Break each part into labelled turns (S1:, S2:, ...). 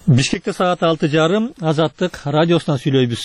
S1: Бишкекте саат 6:30 Азаттык радиосунан сүйлөйбүз.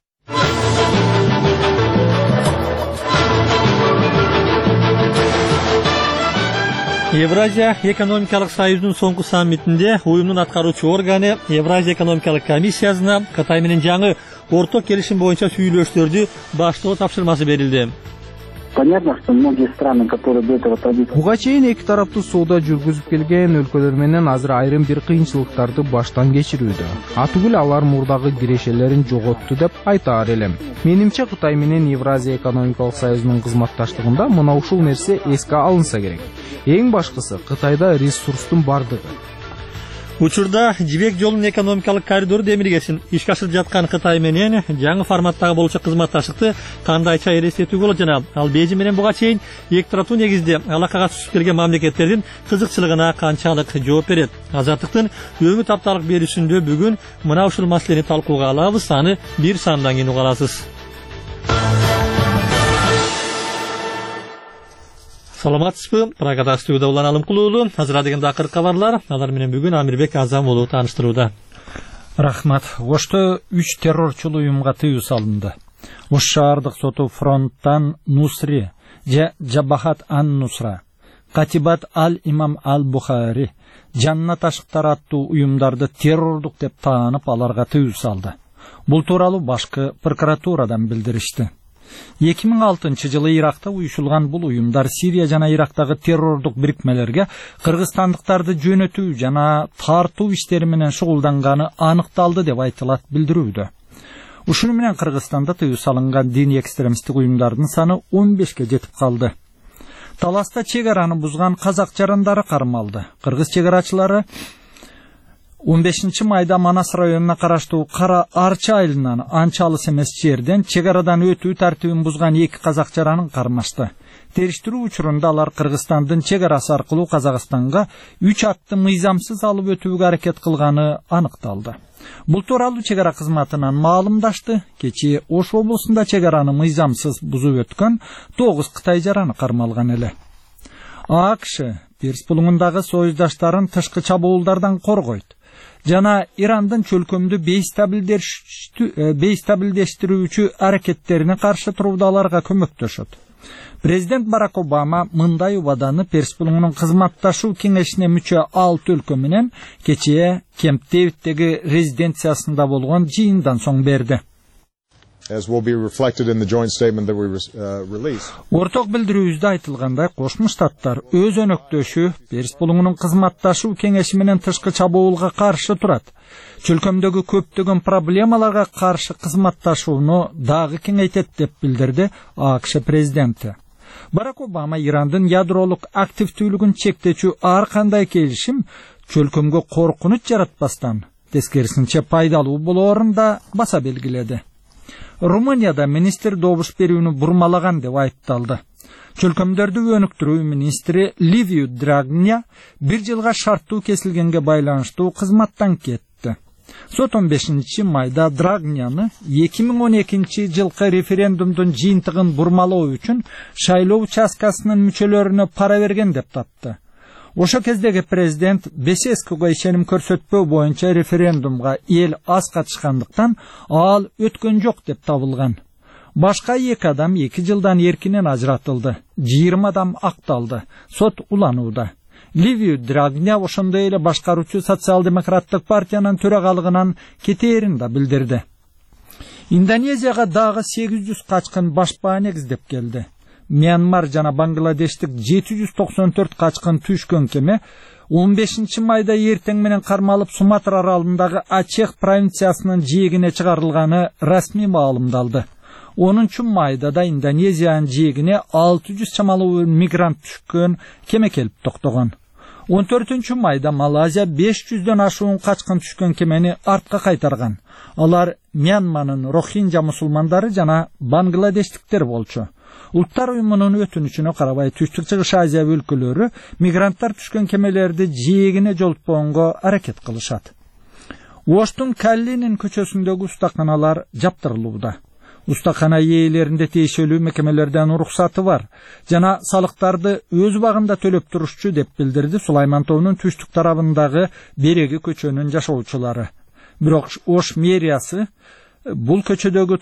S1: Евразия экономикалык союзунун соңку саммитинде уюмдун аткаруучу органы Евразия экономикалык комиссиясына Кытай менен жаңы орток келишим боюнча сүйлөштөрдү баштоо тапшырмасы берилди.
S2: Понятно, что многие страны, которые до этого традиционно...
S3: Буга чейин эки тараптуу соода жүргүзүп келген өлкөлөр менен азыр айрым бир кыйынчылыктарды баштан кечирүүдө. Атүгүл алар мурдагы кирешелерин жоготту деп айтаар элем. Менимче Кытай менен Евразия экономикалык союзунун кызматташтыгында мына ушул нерсе эске алынса керек. Эң башкысы Кытайда ресурстун бардыгы.
S1: Учурда жибек жолунун экономикалык коридору демиргесин ишке ашырып жаткан Кытай менен жаңы форматтагы болчу кызматташтыкты кандайча элестетүүгө болот жана ал Бейжиң менен буга чейин эки тараптуу негизде алакага түшүп келген мамлекеттердин кызыкчылыгына канчалык жооп берет. Азаттыктын өңү тапталык берүүсүндө бүгүн мына ушул маселени талкууга алабыз. Аны бир сандан кийин уга аласыз. Саламатсызбы? Прагада студияда Улан Алымкулуулу. Азыр деген акыркы кабарлар. Алар менен бүгүн Амирбек Азам уулу тааныштырууда.
S4: Рахмат. Ошто 3 террорчул уюмга тыюу салынды. Ош шаардык соту фронттан Нусри, Джабахат ан-Нусра, Катибат ал-Имам ал-Бухари, Жаннат ашыктар аттуу уюмдарды террордук деп таанып, аларга тыюу салды. Бул тууралуу башкы прокуратурадан билдиришти. 2006-жылы Иракта уюшулган бул уюмдар Сирия жана Ирактагы террордук бирикмелерге кыргызстандыктарды жөнөтүү жана тартуу иштери менен шугулданганы аныкталды деп айтылат билдирүүдө. Ушуну менен Кыргызстанда тыюу салынган диний экстремисттик уюмдардын саны 15ке жетип калды. Таласта чек араны бузган казак жарандары кармалды. Кыргыз чек арачылары 15 майда Манас районуна караштуу Кара Арча айылынан анча алыс эмес жерден чек арадан өтүү тартибин бузган 2 казак жаранын кармашты. Териштирүү учурунда алар Кыргызстандын чек арасы аркылуу Казакстанга 3 атты мыйзамсыз алып өтүүгө аракет кылганы аныкталды. Бул тууралуу чек ара кызматынан маалымдашты. Кечээ Ош облусунда чек араны мыйзамсыз бузуп өткөн 9 Кытай жараны кармалган эле. АКШ Перс булуңундагы союздаштарын тышкы чабуулдардан коргойт жана Ирандын чөлкөмдү бейстабилдештирүүчү аракеттерине каршы турууда аларга көмөктөшөт. Президент Барак Обама мындай убаданы Перс булуңунун кызматташуу кеңешине мүчө 6 өлкө менен кечээ Кемп Дэвиддеги резиденциясында болгон жыйындан соң берди.
S5: As will be reflected in the joint statement that we released.
S4: Орток билдирүүбүздө айтылгандай, Кошмо Штаттар өз өнөктөшү Перс булуңунун кызматташуу кеңеши менен тышкы чабуулга каршы турат. Чөлкөмдөгү көптөгөн проблемаларга каршы кызматташууну дагы кеңейтет деп билдирди АКШ президенти. Барак Обама Ирандын ядролук активдүүлүгүн чектечүү ар кандай келишим чөлкөмгө коркунуч жаратпастан, тескерисинче пайдалуу болоорун да баса белгиледи. Румынияда министр добуш берүүнү бурмалаган деп айыпталды. Чөлкөмдөрдү өнүктүрүү министри Ливиу Драгня 1 жылга шарттуу кесилгенге байланыштуу кызматтан кетти. Сот 15 майда Драгняны 2012 жылкы референдумдун жыйынтыгын бурмалоо үчүн шайлоо участкасынын мүчөлөрүнө пара берген деп тапты. Ошо кездеги президент Бесеского ишеним көрсөтпөө боюнча референдумга эл аз катышкандыктан ал өткөн жок деп табылган. Башка 2 адам 2 жылдан эркинен ажыратылды. 20 адам акталды. Сот уланууда. Ливиу Драгня ошондой эле башкаруучу социал-демократтык партиянын төрагалыгынан кетээрин да билдирди. Индонезияга дагы 800 качкын башпаа негиздеп келди. Мьянмар жана Бангладештик 794 качкын түшкөн кеме 15 майда эртең менен кармалып Суматра аралындагы Ачех провинциясынын жээгине чыгарылганы расмий маалымдалды. 10 майда да Индонезиянын жээгине 600 чамалуу мигрант түшкөн кеме келип токтогон. 14 майда Малайзия 500дөн ашуун качкын түшкөн кемени артка кайтарган. Алар Мьянманын Рохинджа мусулмандары жана бангладештиктер болчу. Улуттар уюмунун өтүнүчүнө карабай Түштүк Чыгыш Азия өлкөлөрү мигранттар түшкөн кемелерди жээгине жолтпоонго аракет кылышат. Оштун Каллинин көчөсүндөгү устаканалар жаптырылууда. Устакана ээлеринде тиешелүү мекемелерден уруксаты бар жана салыктарды өз убагында төлөп турушчу деп билдирди Сулайман тоонун түштүк тарабындагы Береги көчөнүн жашоочулары. Бирок Ош мэриясы бул көчөдөгү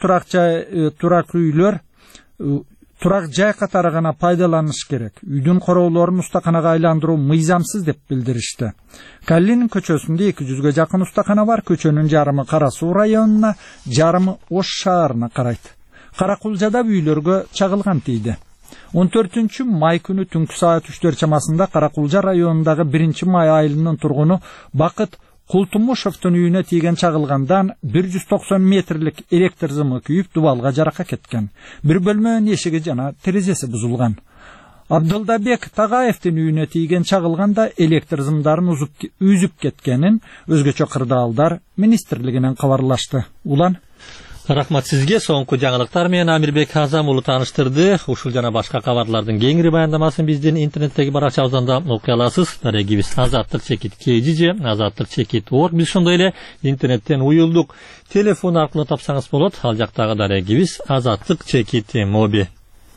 S4: турак жай катары гана пайдаланыш керек. Үйдүн короолорун устаканага айландыруу мыйзамсыз деп билдиришти. Каллинин көчөсүндө 200га жакын устакана бар. Көчөнүн жарымы Кара Суу районуна, жарымы Ош шаарына карайт. Каракулжада үйлөргө чагылган тийди. 14 май күнү түнкү саат 3 чамасында Каракулжа районундагы 1 май айылынын тургуну Бакыт Култумушевдун үйүнө тийген чагылгандан 190 метрлик электр зымы күйүп дубалга жарака кеткен. Бир бөлмөнүн эшиги жана терезеси бузулган. Абдылдабек Тагаевдин үйүнө тийген чагылганда электр зымдарын үзүп кеткенин өзгөчө кырдаалдар министрлигинен кабарлашты. Улан
S1: Рахмат сизге. Соңку жаңылыктар менен Амирбек Азам уулу тааныштырды. Ушул жана башка кабарлардын кеңири баяндамасын биздин интернеттеги баракчабыздан да окуй аласыз. Дарегибиз azatlyk.kg, azatlyk.org. Биз ошондой эле интернеттен уюлдук. Телефон аркылуу тапсаңыз болот. Ал жактагы дарегибиз azatlyk.mobi.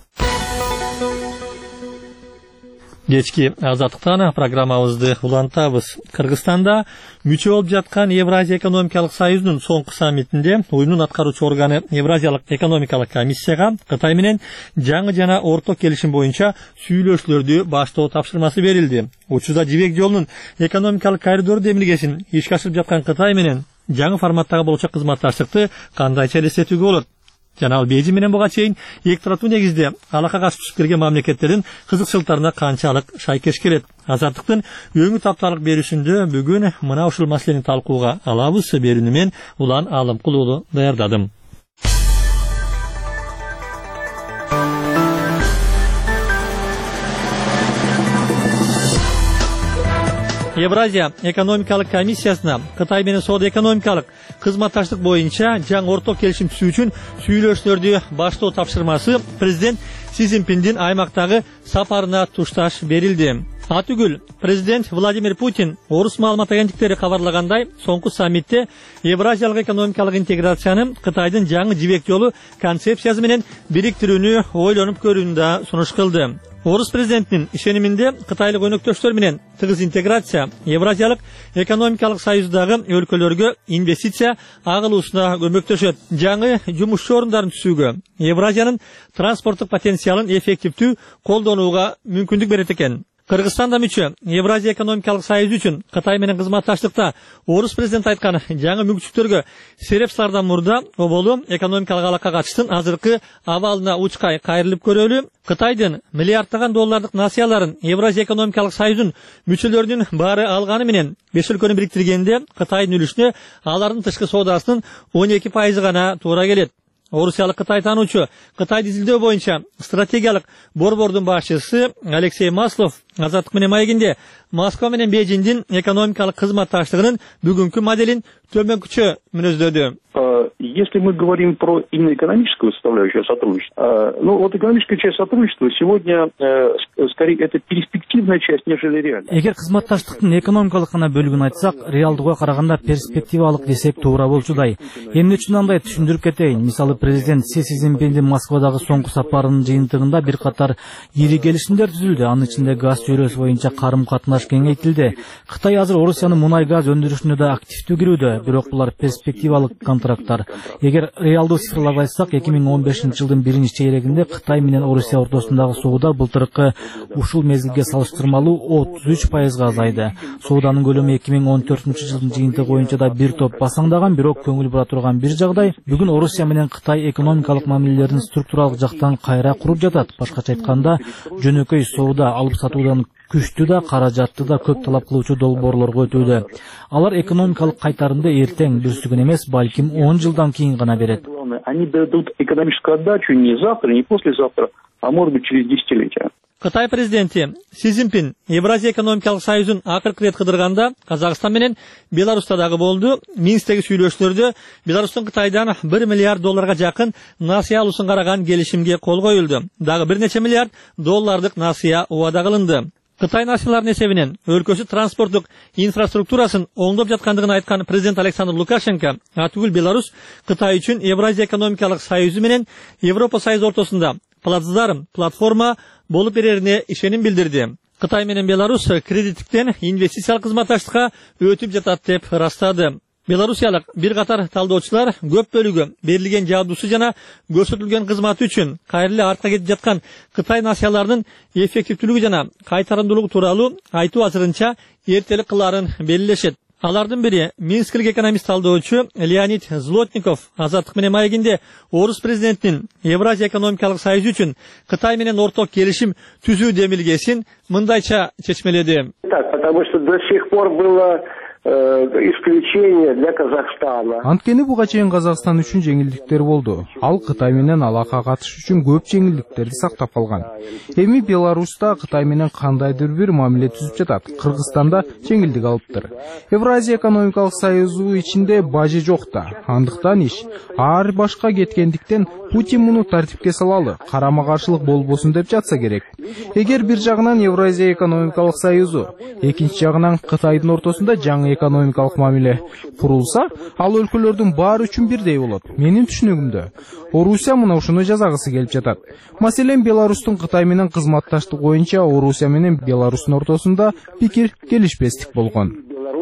S1: Кечки азаттыктан программабызды улантабыз. Кыргызстанда мүчө болуп жаткан Евразия экономикалык союзунун соңку саммитинде уюмдун аткаруучу органы Евразиялык экономикалык комиссияга Кытай менен жаңы жана орто келишим боюнча сүйлөшүүлөрдү баштоо тапшырмасы берилди. Учурда жибек жолунун экономикалык коридору демилгесин ишке ашырып жаткан Кытай менен жаңы форматтагы болчок кызматташтыкты кандайча элестетүүгө болот? Жана ал Бейжин менен буга чейин эки тараптуу негизде алакага түшүп келген мамлекеттердин кызыкчылыктарына канчалык шайкеш келет? Азаттыктын өңү тапталык берүүсүндө бүгүн мына ушул маселени талкууга алабыз. Берүүнү мен Улан Алымкул уулу даярдадым. Евразия экономикалык комиссиясына Кытай менен соода-экономикалык кызматташтык боюнча жаңы орто келишим түзүү үчүн сүйлөшүүлөрдү баштоо тапшырмасы президент Си Цзиньпиндин аймактагы сапарына тушташ берилди. Атүгүл президент Владимир Путин орус маалымат агенттиктери кабарлагандай, соңку саммитте Евразиялык экономикалык интеграцияны Кытайдын жаңы жибек жолу концепциясы менен бириктирүүнү ойлонуп көрүүнү да сунуш кылды. Орус президентинин ишениминде Кытайлык өнөктөштөр менен тыгыз интеграция Евразиялык экономикалык союздагы өлкөлөргө инвестиция агылуусуна көмөктөшөт. Жаңы жумушчу орундарын түзүүгө, Евразиянын транспорттук потенциалын эффективдүү колдонууга мүмкүндүк берет экен. Кыргызстанда мүчө Евразия экономикалык союзу үчүн Кытай менен кызматташтыкта орус президенти айткан жаңы мүмкүнчүлүктөргө серепсилардан мурда оболу экономикалык алака катыштын азыркы абалына учкай кайрылып көрөлү. Кытайдын миллиарддаган доллардык насыяларын Евразия экономикалык союзунун мүчөлөрүнүн баары алганы менен 5 өлкөнү бириктиргенде Кытайдын үлүшүнө алардын тышкы соодасынын 12% гана туура келет. Орусиялык Кытай таануучу Кытайды изилдөө боюнча стратегиялык борбордун башчысы Алексей Маслов Азаттык менен маегинде Москва менен Бейжиңдин экономикалык кызматташтыгынын бүгүнкү моделин төмөнкүчө мүнөздөдү.
S6: Если мы говорим про именно экономическую составляющую сотрудничества, вот экономическая часть сотрудничества сегодня скорее это перспективная часть, нежели реальная.
S7: Эгер кызматташтыктын экономикалык гана бөлүгүн айтсак, реалдууга караганда перспективалык десек туура болчудай. Эмне үчүн андай түшүндүрүп кетейин. Мисалы президент Си Цзиньпиндин Москвадагы соңку сапарынын жыйынтыгында бир катар ири келишимдер түзүлдү. Анын ичинде газ чөйрөсү боюнча карым-катнаш кеңейтилди. Кытай азыр Орусиянын мунай газ өндүрүшүнө да активдүү кирүүдө, бирок булар перспективалык контракттар. Эгер реалдуу цифрларды айтсак, 2015 жылдын 1-чейрегинде Кытай менен Орусия ортосундагы соода былтыркы ушул мезгилге салыштырмалуу 33% азайды. Сооданын көлөмү 2014 жылдын жыйынтыгы боюнча да бир топ басаңдаган, бирок көңүл бура турган бир жагдай, бүгүн Орусия менен Кытай экономикалык мамилелерин структуралык жактан кайра куруп жатат. Башкача айтканда, жөнөкөй соода алып сатуудан күчтүү да, каражатты да көп талап кылуучу долбоорлорго өтүүдө. Алар экономикалык кайтарымды эртең бүрсүгүн эмес, балким 10 жылдан кийин гана берет.
S6: Они дадут экономическую отдачу не завтра, не послезавтра, а может быть через десятилетия.
S1: Кытай президенти Си Цзиньпин Евразия экономикалык союзун акыркы рет кыдырганда Казакстан менен Беларуста дагы болду. Минсктеги сүйлөшүүлөрдө Беларустун Кытайдан 1 миллиард долларга жакын насыя алуусун караган келишимге кол коюлду. Дагы бир нече миллиард доллардык насыя убада кылынды. Кытай нацияларынын эсебинен өлкөсү транспорттук инфраструктурасын оңдоп жаткандыгын айткан президент Александр Лукашенко атүгүл Беларусь Кытай үчүн Евразия экономикалык союзу менен Европа союзу ортосунда платформа болуп берерине ишеним билдирди. Кытай менен Беларусь кредиттиктен инвестициялык кызматташтыкка өтүп жатат деп ырастады. Белорусиялык бир катар талдоочулар көп бөлүгү берилген жабдуусу жана көрсөтүлгөн кызматы үчүн кайрылы артка кетип жаткан Кытай нацияларынын эффективдүүлүгү жана кайтарымдуулугу тууралуу айтуу азырынча эртелик кылаарын белгилешет. Алардын бири минскилик экономист талдоочу Леонид Злотников Азаттык менен маегинде орус президентинин Евразия экономикалык союзу үчүн Кытай менен орток келишим түзүү демилгесин мындайча чечмеледи.
S6: Так, потому что до сих пор было исключение для Казахстана.
S3: Анткени буга чейин Казакстан үчүн жеңилдиктер болду. Ал Кытай менен алака катыш үчүн көп жеңилдиктерди сактап калган. Эми Беларуста Кытай менен кандайдыр бир мамиле түзүп жатат. Кыргызстанда жеңилдик алыптыр. Евразия экономикалык союзу ичинде бажы жок да. Андыктан иш ар башка кеткендиктен Путин муну тартипке салалы, карама-каршылык болбосун деп жатса керек. Эгер бир жагынан Евразия экономикалык союзу, экинчи жагынан Кытайдын ортосунда жаңы экономикалык мамиле курулса, ал өлкөлөрдүн баары үчүн бирдей болот. Менин түшүнүгүмдө, Орусия мына ушуну жазагысы келип жатат. Маселен, Беларустун Кытай менен кызматташтык боюнча Орусия менен Беларустун ортосунда пикир келишпестик болгон.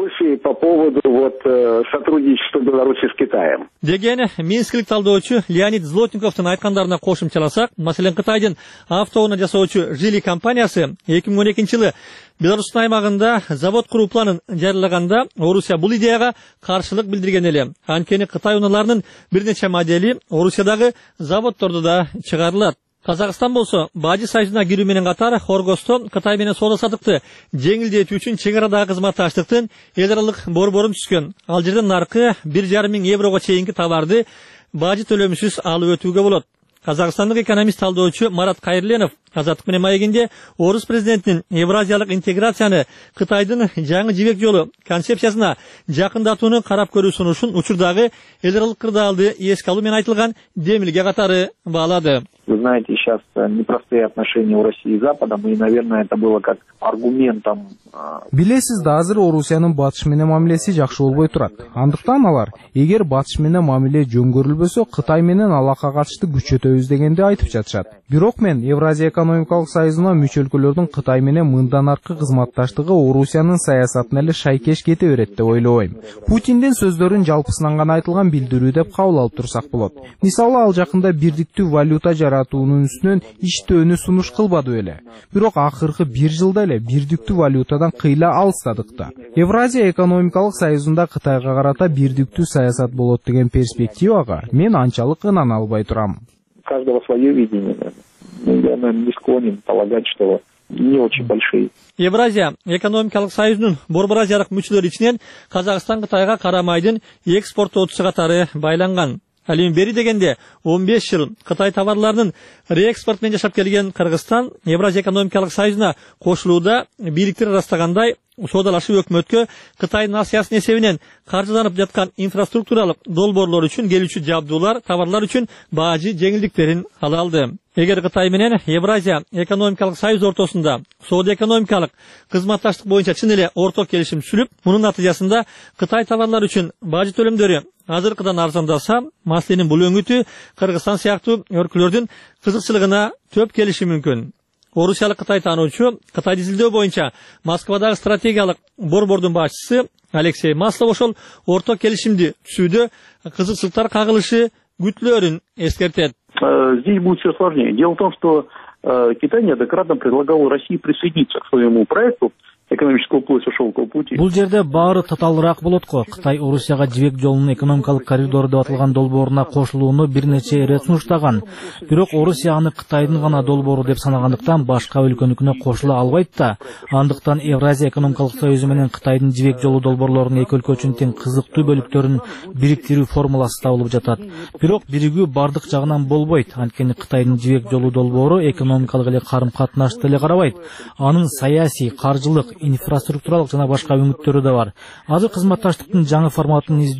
S6: По поводу сотрудничества Беларуси с Китаем.
S1: Деген минскилик талдоочу Леонид Злотниковдун айткандарына кошумчаласак, маселен Кытайдын автоунаа жасоочу Жили компаниясы 2012-жылы Беларустун аймагында завод куруу планын жарыялаганда Орусия бул идеяга каршылык билдирген эле. Анткени Кытай унааларынын бир нече модели Орусиядагы заводдордо да чыгарылат. Казакстан болсо бажы союзуна кирүү менен катар Хоргосто Кытай менен соода саттыкты жеңилдетүү үчүн чек арадагы кызматташтыктын эл аралык борборун түзгөн. Ал жерден наркы 1,5 миң еврого чейинки товарды бажы төлөмсүз алып өтүүгө болот. Казакстандык экономист талдоочу Марат Кайырленов Азаттык менен маегинде орус президентинин евразиялык интеграцияны Кытайдын жаңы жибек жолу концепциясына жакындатууну карап көрүү сунушун учурдагы эл аралык кырдаалды эске алуу менен айтылган демилге катары баалады.
S6: Вы знаете, сейчас непростые отношения у России и Западом, и, наверное, это было как аргументом.
S3: Билесиз да, азыр Орусиянын батыш менен мамилеси жакшы болбой турат. Андыктан алар, эгер батыш менен мамиле жөн көрүлбөсө, Кытай менен алака катышты күчөтөбүз дегенди айтып жатышат. Бирок мен Евразия экономикалык союзуна мүчө өлкөлөрдүн Кытай менен мындан аркы кызматташтыгы Орусиянын саясатына эле шайкеш кете берет деп ойлойм. Путиндин сөздөрүн жалпысынан гана айтылган билдирүү деп кабыл алып турсак болот. Мисалы, ал жакында бирдиктүү валюта жаратуунун үстүнөн иштөөнү сунуш кылбады беле. Бирок акыркы 1 жылда эле бирдиктүү валютадан кыйла алыстадык да. Евразия экономикалык союзунда Кытайга карата бирдиктүү саясат болот деген перспективага мен анчалык ынана албай турам.
S6: У каждого свое видение. Я, наверное, не склонен полагать, что не очень большие.
S1: Евразия экономикалык союзунун борбор азиялык мүчөлөрү ичинен Казакстан Кытайга кара майдын экспорттоочусу катары байланган. Ал эми бери дегенде 15 жыл Кытай товарларынын реэкспорт менен жашап келген Кыргызстан Евразия экономикалык союзуна кошулууда бийликтер ырастагандай соодалашуу өкмөткө Кытай нациясынын эсебинен каржыланып жаткан инфраструктуралык долбоорлор үчүн келүүчү жабдуулар, товарлар үчүн бажы жеңилдиктерин ала алды. Эгер Кытай менен Евразия экономикалык союз ортосунда соода экономикалык кызматташтык боюнча чын эле орток келишим түзүлүп, мунун натыйжасында Кытай товарлары үчүн бажы төлөмдөрү азыркыдан арзандаса, маселенин бул өңүтү Кыргызстан сыяктуу өлкөлөрдүн кызыкчылыгына төп келиши мүмкүн. Орусиялык Кытай таануучу Кытайды изилдөө боюнча Москвадагы стратегиялык борбордун башчысы Алексей Маслов ошол орток келишимди түзүүдө кызыкчылыктар кагылышы күтүлөрүн эскертет.
S6: Здесь будет все сложнее. Дело в том, что Китай неоднократно предлагал России присоединиться к своему проекту экономического пояса шелкового пути.
S7: Бул жерде баары татаалыраак болот го. Кытай Орусияга жибек жолунун экономикалык коридору деп аталган долбооруна кошулууну бир нече ирет сунуштаган. Бирок Орусия аны Кытайдын гана долбоору деп санагандыктан башка өлкөнүкүнө кошула албайт да. Андыктан Евразия экономикалык союзу менен Кытайдын жибек жолу долбоорлорунун эки өлкө үчүн тең кызыктуу бөлүктөрүн бириктирүү формуласы табылып жатат. Бирок биригүү бардык жагынан болбойт. Анткени Кытайдын жибек жолу долбоору экономикалык эле карым-катнашты эле карабайт. Анын саясий, каржылык, инфраструктуралык жана башка үмүттөрү да бар. Азыр кызматташтыктын жаңы форматын издеп,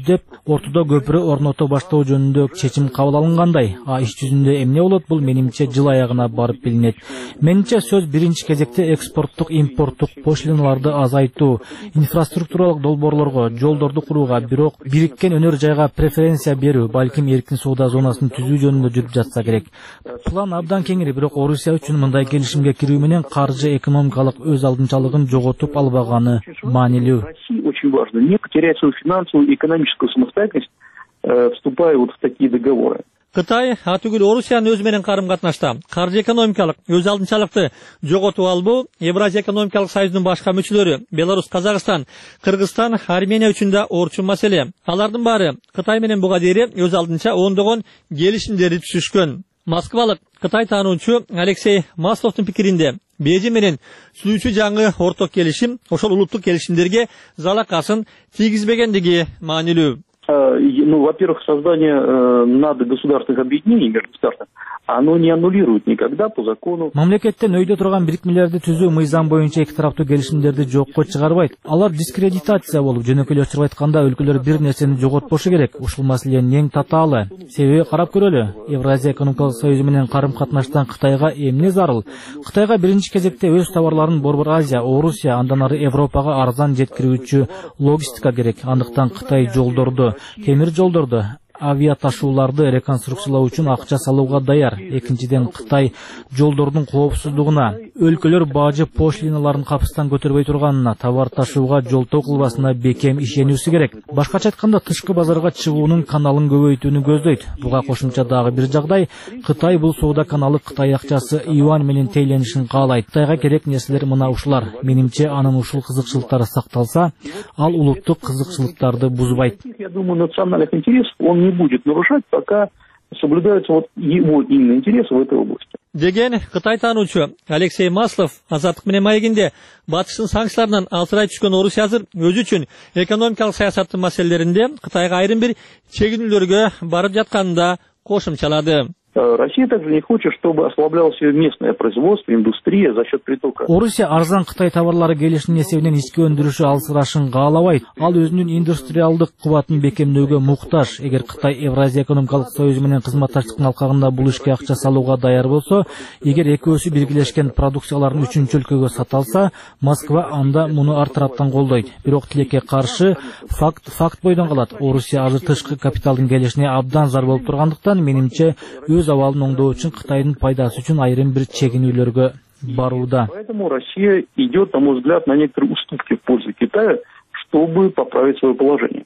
S7: ортодо көпүрө орното баштоо жөнүндө чечим кабыл алынгандай. А иш жүзүндө эмне болот, бул менимче жыл аягына барып билинет. Менимче сөз биринчи кезекте экспорттук, импорттук пошлиналарды азайтуу, инфраструктуралык долбоорлорго, жолдорду курууга, бирок бириккен өнөр жайга преференция берүү, балким эркин соода зонасын түзүү жөнүндө жүрүп жатса керек. План абдан кеңири, бирок Орусия үчүн мындай келишимге кирүү менен каржы экономикалык өз алдынчалыгын жоготуп албаганы маанилүү.
S6: Очень важно не потерять свою финансовую и экономическую самостоятельность, вступая вот в такие договоры.
S1: Кытай атүгүл Орусиянын өзү менен карым катнашта каржы экономикалык өз алдынчалыкты жоготуп албоо Евразия экономикалык союзунун башка мүчөлөрү Беларусь, Казакстан, Кыргызстан, Армения үчүн да орчун маселе. Алардын баары Кытай менен буга дейин өз алдынча ондогон келишимдерди түзүшкөн. Москвалык Кытай таануучу Алексей Масловдун пикиринде Бейжиң менен сүйлөшүү жаңы орток келишим ошол улуттук келишимдерге залакасын тийгизбегендиги маанилүү.
S6: Ну, во-первых, создание надгосударственных объединений межгосударственных, оно не аннулирует никогда по закону.
S7: Мамлекеттен өйдө турган бирикмелерди түзүү мыйзам боюнча эки тараптуу келишимдерди жокко чыгарбайт. Алар дискредитация болуп, жөнөкөйлөчү айтканда өлкөлөр бир нерсени жоготпошу керек. Ушул маселенин эң татаалы. Себеби карап көрөлү. Евразия экономикалык союзу менен карым катнаштан Кытайга эмне зарыл? Кытайга биринчи кезекте өз товарларын Борбор Азия, Орусия, андан ары Европага арзан жеткирүүчү логистика керек. Андыктан Кытай жолдорду, темир жолдорду, авиа ташууларды реконструкциялоо үчүн акча салууга даяр. Экинчиден, Кытай жолдордун коопсуздугуна, өлкөлөр бажы пошлиналарын капыстан көтөрбөй турганына, товар ташууга, жолтоо кылбасына бекем ишенүүсү керек. Башкача айтканда, тышкы базарга чыгуунун каналын көбөйтүүнү көздөйт. Буга кошумча дагы бир жагдай, Кытай бул соода каналы Кытай акчасы юань менен тейленишин каалайт. Кытайга керек нерселер мына ушулар. Менимче, анын ушул кызыкчылыктары сакталса, ал улуттук кызыкчылыктарды бузбайт.
S6: Я думаю, национальных интересов он не будет нарушать, пока соблюдаются вот его именно интересы в этой области.
S1: Деген Кытай таануучу Алексей Маслов азаттык менен маегинде батыштын санкцияларынан алсырай түшкөн Орусия азыр өзү үчүн экономикалык саясаттын маселелеринде Кытайга айрым бир чегинүүлөргө барып жатканын да кошумчалады.
S6: Россия также не хочет, чтобы ослаблялось ее местное производство, индустрия за счет притока.
S7: Орусия арзан Кытай товарлары келишинин эсебинен ички өндүрүшү алсырашын каалабайт. Ал өзүнүн индустриалдык кубатын бекемдөөгө муктаж. Эгер Кытай Евразия экономикалык союзу менен кызматташтыктын алкагында бул ишке акча салууга даяр болсо, эгер экөөсү биргелешкен продукцияларын үчүнчү өлкөгө сата алса, Москва анда муну ар тараптан колдойт. Бирок тилекке каршы факт бойдон калат. Орусия азыр тышкы капиталдын келишине абдан зар болуп тургандыктан, менимче өз абалын оңдоо үчүн Кытайдын пайдасы үчүн айрым бир чегинүүлөргө барууда.
S6: Поэтому Россия идет, на мой взгляд, на некоторые уступки в пользу Китая, чтобы поправить свое положение.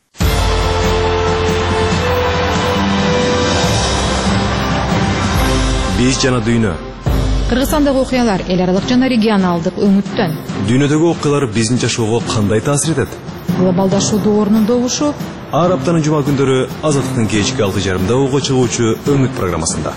S8: Биз жана дүйнө.
S9: Кыргызстандагы окуялар эл аралык жана регионалдык өңүттөн.
S8: Дүйнөдөгү окуялар биздин жашоого кандай таасир этет?
S9: Глобалдашуу доорунун добушу.
S8: Ар аптанын жума күндөрү Азаттыктын кечки 6:30 ого чыгуучу Өңүт программасында.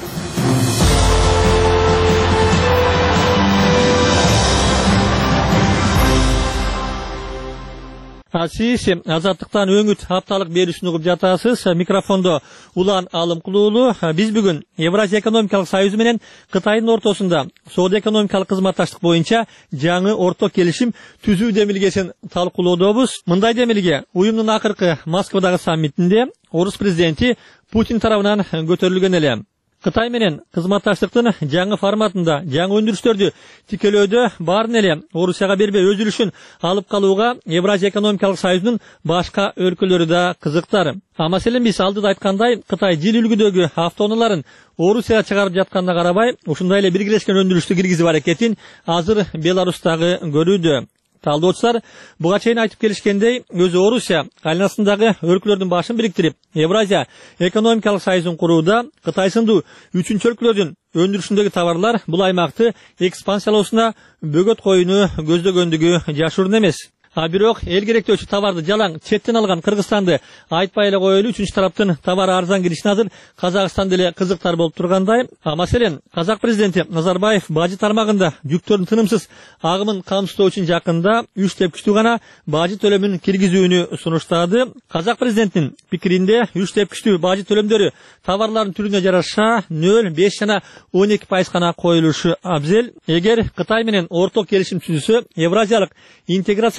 S1: Сиз Азаттыктан Өңүт апталык берүүсүн угуп жатасыз. Микрофондо Улан Алымкулуулу. Биз бүгүн Евразия экономикалык союзу менен Кытайдын ортосунда соода экономикалык кызматташтык боюнча жаңы орток келишим түзүү демилгесин талкуулоодобуз. Мындай демилге уюмдун акыркы Москвадагы саммитинде Орус президенти Путин тарабынан көтөрүлгөн эле. Кытай менен кызматташтыктын жаңы форматында жаңы өндүрүштөрдү тикелөөдө баарын эле Орусияга бербей өз үлүшүн алып калууга Евразия экономикалык союзунун башка өлкөлөрү да кызыктар. Маселен биз алдыда айткандай, Кытай жил үлгүдөгү автоунааларын Орусияга чыгарып жатканына карабай, ушундай эле биргелешкен өндүрүштү киргизип аракетин азыр Беларустагы көрүүдө. Талдоочулар буга чейин айтып келишкендей, өзү Орусия айланасындагы өлкөлөрдүн башын бириктирип, Евразия экономикалык союзун курууда Кытай сындуу үчүнчү өлкөлөрдүн өндүрүшүндөгү товарлар бул аймакты экспансиялоосуна бөгөт коюуну көздөгөндүгү жашыруун эмес. Бирок эл керектөөчү товарды жалаң четтен алган Кыргызстанды айтпай эле коелу, үчүнчү тараптын товар арзан киришине азыр Казакстан деле кызыктар болуп тургандай. Маселен, Казак президенти Назарбаев бажы тармагында жүктөрдүн тынымсыз агымын камсыздоо үчүн жакында 3 тепкичтүү гана бажы төлөмүн киргизүүнү сунуштады. Казак президентинин пикиринде 3 тепкичтүү бажы төлөмдөрү товарлардын түрүнө жараша 0, 5 жана 12% гана коюлушу абзел. Эгер Кытай менен орток келишим түзүлсө, Евразиялык интеграциянын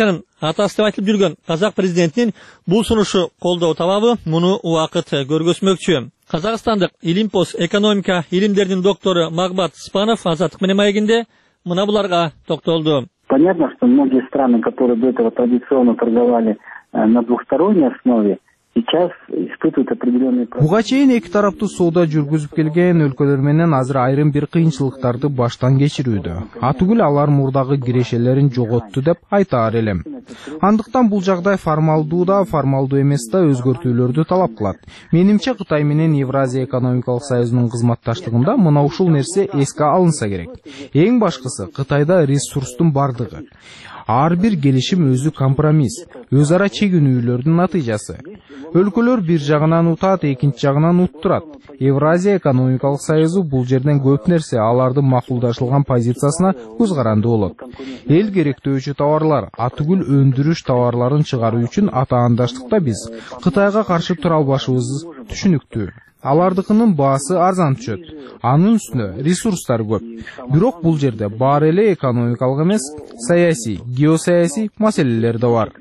S1: атасы деп айтылып жүргөн Казак президентинин бул сунушу колдоо табабы муну убакыт көргөзмөкчү. Казакстандык Илимпос экономика илимдеринин доктору Магбат Спанов Азаттык менен маегинде мына буларга токтолду.
S2: Понятно, что многие страны, которые до этого традиционно торговали на двухсторонней основе, сейчас испытывают определенные проблемы.
S3: Буга чейин эки тараптуу соода жүргүзүп келген өлкөлөр менен азыр айрым бир кыйынчылыктарды баштан кечирүүдө. Атүгүл алар мурдагы кирешелерин жоготту деп айтаар элем. Андыктан бул жагдай формалдуу да, формалдуу эмес да өзгөртүүлөрдү талап кылат. Менимче Кытай менен Евразия экономикалык союзунун кызматташтыгында мына ушул нерсе эске алынса керек. Эң башкысы Кытайда ресурстун бардыгы. Ар бир келишим өзү компромисс, өз ара чегинүүлөрдүн натыйжасы. Өлкөлөр бир жагынан утат, экинчи жагынан уттурат. Евразия экономикалык союзу бул жерден көп нерсе алардын макулдашылган позициясына көз каранды болот. Эл керектөөчү товарлар, атүгүл өндүрүш товарларын чыгаруу үчүн атаандаштыкта биз Кытайга каршы тура албашыбыз түшүнүктүү. Алардыкынын баасы арзан түшөт. Анын үстүнө ресурстар көп. Бирок бул жерде баары эле экономикалык эмес, саясий, геосаясий маселелер да бар.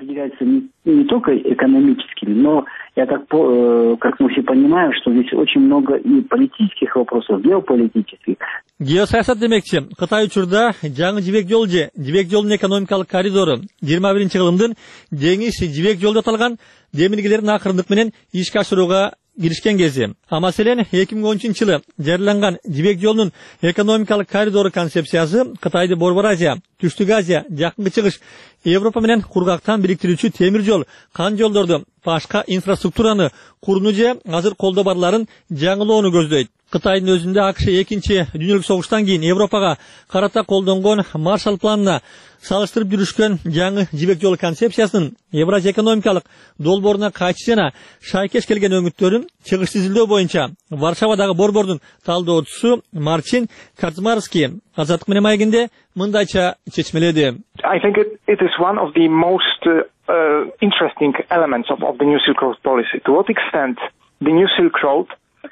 S2: Не только экономическими, но я так, как мы все понимаем, что здесь очень много и политических вопросов, геополитических.
S1: Геосаясат демекчи, Кытай учурда жаңы жибек жол же жибек жолунун экономикалык коридору 21-жылдын деңиз жибек жолу аталган демиргелердин акырындык менен ишке ашырууга киришкен кези. А маселен 2013-жылы жарыяланган жибек жолунун экономикалык коридору концепциясы Кытайды Борбор Азия, Түштүк Азия, Жакынкы Чыгыш, Европа менен кургактан бириктирүүчү темир жол, кан жолдорду, башка инфраструктураны курууну же азыр колдо барларын жаңылоону көздөйт. Кытайдын өзүндө АКШ 2-дүйнөлүк согуштан кийин Европага карата колдонгон Маршалл планына салыштырып жүрүшкөн жаңы жибек жолу концепциясынын Евразия экономикалык долбооруна кайчы жана шайкеш келген өңүттөрүн чыгыш изилдөө боюнча Варшавадагы борбордун талдоочусу Марчин Кацмарский Азаттык менен маегинде мындайча чечмеледи.
S10: I think it is one of the most interesting elements of the New Silk Road policy. To what extent the New Silk Road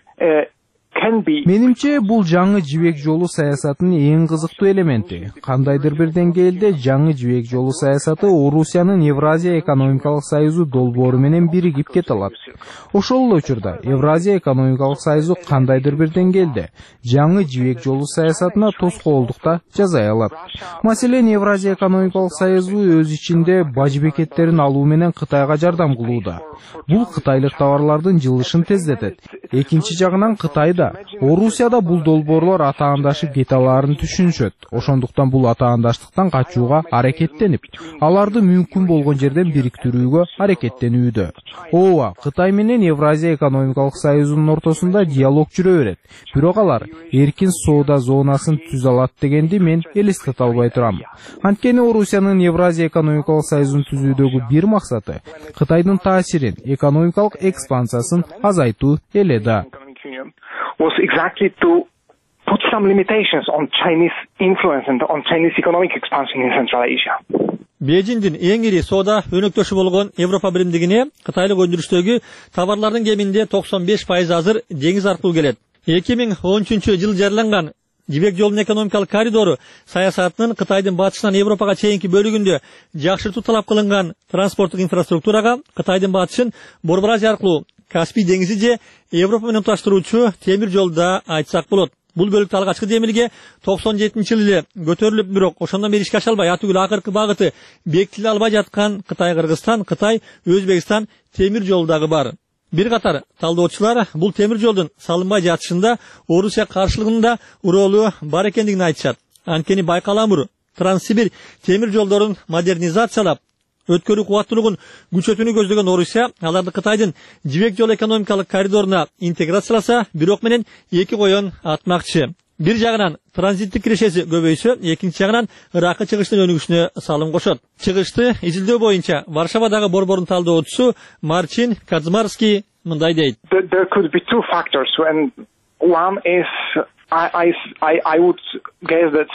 S3: Менимче бул жаңы жибек жолу саясатынын эң кызыктуу элементи. Кандайдыр бир деңгээлде жаңы жибек жолу саясаты Орусиянын Евразия экономикалык союзу долбоору менен биригип кете алат. Ошол эле учурда Евразия экономикалык союзу кандайдыр бир деңгээлде жаңы жибек жолу саясатына тоскоолдукта жасай алат. Маселен, Евразия экономикалык союзу өз ичинде бажы бекеттерин алуу менен Кытайга жардам кылууда. Бул кытайлык товарлардын жылышын тездетет. Экинчи жагынан Кытайда Орусияда бул долбоорлор атаандашып кете аларын түшүнүшөт. Ошондуктан бул атаандаштыктан качууга аракеттенип, аларды мүмкүн болгон жерден бириктирүүгө аракеттенүүдө. Ооба, Кытай менен Евразия экономикалык союзунун ортосунда диалог жүрө берет. Бирок алар эркин соода зонасын түзө алат дегенди мен элестете албай турам. Анткени Орусиянын Евразия экономикалык союзун түзүүдөгү бир максаты Кытайдын таасирин, экономикалык экспансиясын азайтуу эле да.
S10: Was exactly to put some limitations on Chinese influence and on Chinese economic expansion in Central Asia.
S1: Бейжиңдин эң ири соода өнөктөшү болгон Европа биримдигине кытайлык өндүрүштөгү товарлардын кеминде 95% азыр деңиз аркылуу келет. 2013-жылы жарыяланган жибек жолунун экономикалык коридору саясатынын Кытайдын батышынан Европага чейинки бөлүгүндө жакшыртуу талап кылынган транспорттук инфраструктурага Кытайдын батышын Борбор Азия аркылуу Каспий деңизи же Европа менен туштуруучу темир жолда айтсак болот. Бул бөлүктө алгачкы демилге 97-жылы эле көтөрүлүп, бирок ошондон бери ишке аша албай, атүгүл акыркы багыты бекитиле албай жаткан Кытай-Кыргызстан, Кытай-Өзбекстан темир жолу дагы бар. Бир катар талдоочулар бул темир жолдун салынбай жатышында Орусия каршылыгынын да уроолу бар экендигин айтышат. Анткени Байкаламур, Транссибир темир жолдорун модернизациялап, өткөрүү кубаттуулугун күчөтүүнү көздөгөн Орусия аларды Кытайдын жибек жол экономикалык коридоруна интеграцияласа, бирок менен эки коен атмакчы. Бир жагынан транзиттик кирешеси көбөйсө, экинчи жагынан Ыракка чыгыштын өнүгүшүнө салым кошот. Чыгышты изилдөө боюнча Варшавадагы борбордун талдоочусу Марчин Кацмарский мындай дейт.
S10: There could be two factors, and one is I would guess that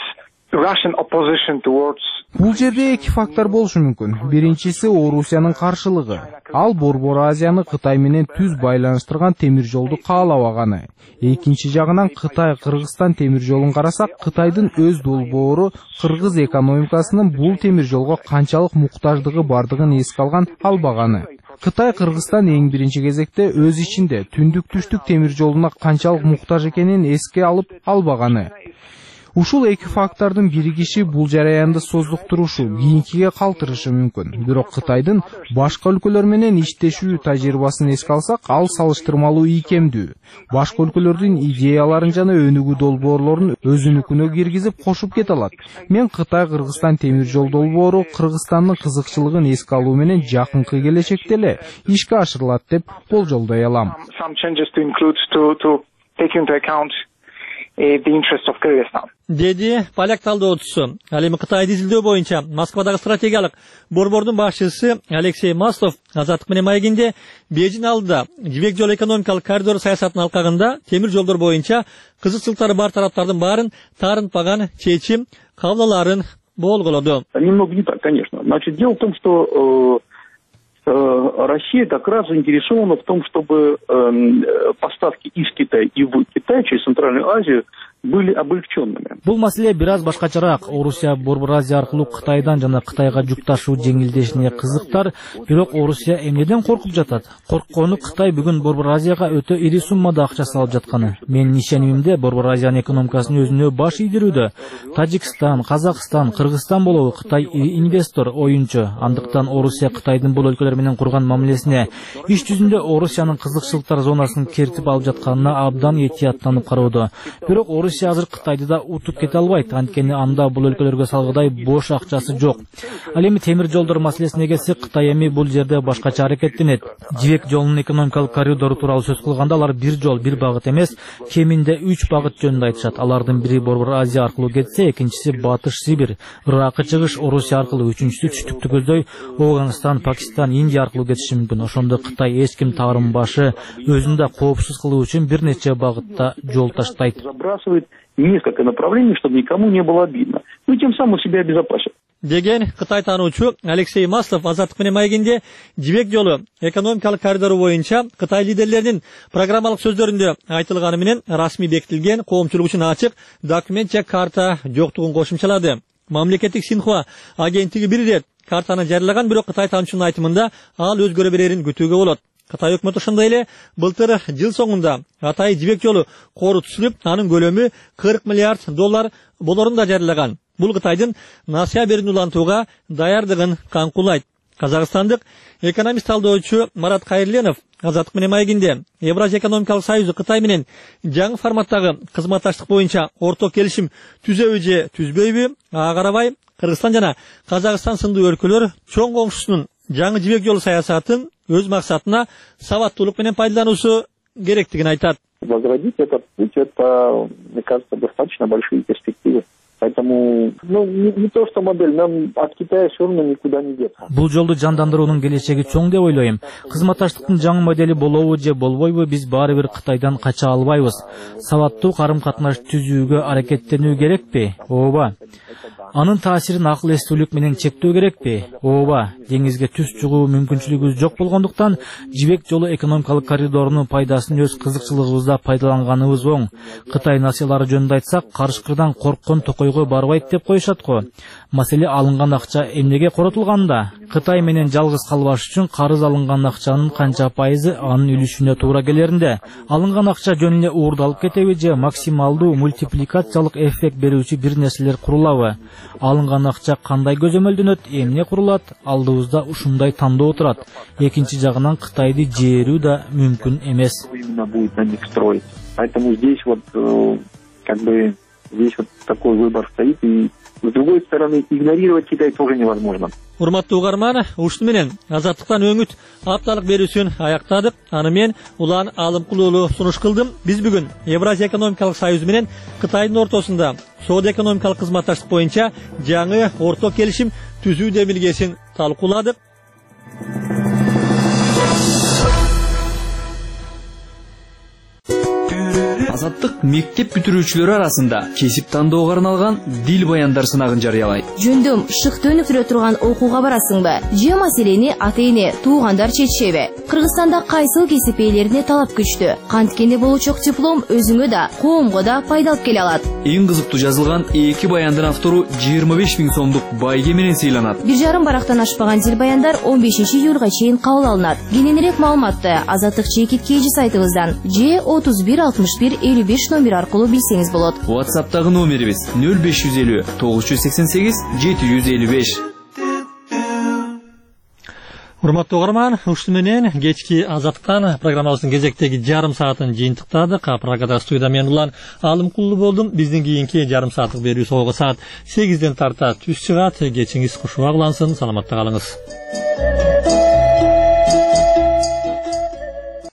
S10: Russian opposition towards.
S3: Бул жерде эки фактор болушу мүмкүн. Биринчиси Орусиянын каршылыгы. Ал Борбор Азияны Кытай менен түз байланыштырган темир жолду каалабаганы. Экинчи жагынан Кытай Кыргызстан темир жолун карасак, Кытайдын өз долбоору кыргыз экономикасынын бул темир жолго канчалык муктаждыгы бардыгын эске албаганы. Кытай Кыргызстан эң биринчи кезекте өз ичинде түндүк-түштүк темир жолуна канчалык муктаж экенин эске албаганы. Ушул эки фактордун биригиши бул жараянды создуктурушу, кийинкиге калтырышы мүмкүн. Бирок Кытайдын башка өлкөлөр менен иштешүү тажрыйбасын эске алсак, ал салыштырмалуу ийкемдүү. Башка өлкөлөрдүн идеяларын жана өнүгүү долбоорлорун өзүнүкүнө киргизип кошуп кете алат. Мен Кытай-Кыргызстан темир жол долбоору Кыргызстандын кызыкчылыгын эске алуу менен жакынкы келечекте эле ишке ашырылат деп болжолдой алам.
S10: The interest of Kyrgyzstan.
S1: Dedi поляк талдоочусу. Ал эми Кытайды изилдөө боюнча Москвадагы стратегиялык борбордун башчысы Алексей Маслов Азаттык менен маегинде Бейжин алдыда жибек жол экономикалык коридор саясатынын алкагында темир жолдор боюнча кызыкчылыктары бар тараптардын баарын таарынтпаган чечим кабыл болголоду.
S6: Немного не так, конечно. Значит, дело в том, что Россия как раз заинтересована в том, чтобы поставки из Китая и в Китай через Центральную Азию были облегченными.
S7: Бул маселе бир аз башкачараак. Орусия Борбор Азия аркылуу Кытайдан жана Кытайга жүк ташуу жеңилдешине кызыктар, бирок Орусия эмнеден коркуп жатат? Корккону Кытай бүгүн Борбор Азияга өтө ири суммада акча салып жатканы. Менин ишенимимде Борбор Азиянын экономикасын өзүнө баш ийдирүүдө. Тажикстан, Казакстан, Кыргызстан болобу Кытай ири инвестор, оюнчу. Андыктан Орусия Кытайдын бул өлкөлөр менен курган мамилесине иш жүзүндө Орусиянын кызыкчылыктар зонасын кертип алып жатканына абдан этияттанып кароодо. Бирок Орусия азыр Кытайды да утуп кете албайт, анткени анда бул өлкөлөргө салгыдай бош акчасы жок. Ал эми темир жолдор маселесине келсек, Кытай эми бул жерде башкача аракеттенет. Жибек жолунун экономикалык коридору тууралуу сөз кылганда алар бир жол, бир багыт эмес, кеминде 3 багыт жөнүндө айтышат. Алардын бири Борбор Азия аркылуу кетсе, экинчиси Батыш Сибирь, Иракка чыгыш Орусия аркылуу, үчүнчүсү түштүктү көздөй Афганистан, Пакистан, Индия аркылуу кетиши мүмкүн. Ошондо Кытай эч ким таарынбашы өзүн да коопсуз кылуу үчүн бир нече багытта жол таштайт.
S6: Несколько направлений, чтобы никому не было обидно. Ну и тем самым себя обезопасит.
S1: Деген Кытай таануучу Алексей Маслов Азаттык менен маегинде жибек жолу экономикалык коридору боюнча Кытай лидерлеринин программалык сөздөрүндө айтылганы менен расмий бекитилген коомчулук үчүн ачык документ же карта жоктугун кошумчалады. Мамлекеттик Синхуа агенттиги бир ирет картаны жарыялаган, бирок Кытай таануучунун айтымында ал өзгөрө берерин күтүүгө болот. Кытай өкмөтү ошондой эле былтыр жыл соңунда Атай жибек жолу кору түзүлүп, анын көлөмү $40 миллиард болорун да жарыялаган. Бул Кытайдын насыя берүүнү улантууга даярдыгын камкулайт. Казакстандык экономист талдоочу Марат Кайырленов Азаттык менен маегинде Евразия экономикалык союзу Кытай менен жаңы форматтагы кызматташтык боюнча орток келишим түзөбү же түзбөйбү, ага карабай Кыргызстан жана Казакстан сындуу өлкөлөр чоң коңшусунун жаңы жибек жолу саясатын өз максатына сабаттуулук менен пайдалануусу керектигин айтат.
S6: Возродить этот путь, это, мне кажется, достаточно большие перспективы. Поэтому, не то что модель, нам от Китая все равно никуда не деться.
S7: Бул жолду жандандыруунун келечеги чоң деп ойлойм. Кызматташтыктын жаңы модели болобу же болбойбу, биз баары бир Кытайдан кача албайбыз. Сабаттуу карым-катнаш түзүүгө аракеттенүү керекпи? Ооба. Анын таасирин акыл эстүүлүк менен чектөө керекпи? Ооба. Деңизге түз чыгуу мүмкүнчүлүгүбүз жок болгондуктан жибек жолу экономикалык коридорунун пайдасын өз кызыкчылыгыбызда пайдаланганыбыз оң. Кытай насыялары жөнүндө айтсак, карышкырдан корккон токойго барбайт деп коюшат го. Маселе алынган акча эмнеге коротулганда? Кытай менен жалгыз калбаш үчүн карыз алынган акчанын канча пайызы анын үлүшүнө туура келеринде? Алынган акча жөн эле уурдалып кетеби же максималдуу мультипликациялык эффект берүүчү бир нерселер курулабы? Алынган акча кандай көзөмөлдөнөт, эмне курулат? Алдыбызда ушундай тандоо турат. Экинчи жагынан Кытайды жээрүү да мүмкүн эмес.
S6: Именно будет на них строить. Поэтому здесь здесь такой выбор стоит, и с другой стороны игнорировать Китай тоже невозможно.
S1: Урматтуу угарман, ушуну менен Азаттыктан өңүт апталык берүүсүн аяктадык. Аны мен Улан Алымкулуулу сунуш кылдым. Биз бүгүн Евразия экономикалык союзу менен Кытайдын ортосунда соода экономикалык кызматташтык боюнча жаңы орток келишим түзүү демилгесин талкууладык.
S11: Азаттык мектеп бүтүрүүчүлөрү арасында кесип тандоого арналган дил баяндар сынагын жарыялайт.
S12: Жөндөм шыкты өнүктүрө турган окууга барасыңбы? Же маселени ата-эне, туугандар чечишеби? Кыргызстанда кайсыл кесип ээлерине талап күчтүү? Канткенде болучок диплом өзүңө да, коомго да пайда алып келе алат.
S11: Эң кызыктуу жазылган 2 баяндын автору 25 000 сомдук байге менен сыйланат.
S12: 1,5 барактан ашпаган дил баяндар 15 июлга чейин кабыл алынат. Кененирээк маалыматты Азаттык чекиткейжи сайтыбыздан же 31 61 55 номер аркылуу билсеңиз болот.
S11: WhatsApp'тагы номерибиз 0550 988 755.
S1: Урматтуу угарман, ушуну менен кечки Азаттыктан программабыздын кезектеги жарым саатын жыйынтыктадык. Программада студияда мен Улан Алымкулуу болдум. Биздин кийинки жарым сааттык берүү согу саат 8ден тарта түз чыгат. Кечиңиз кушук аглансын, саламатта калыңыз.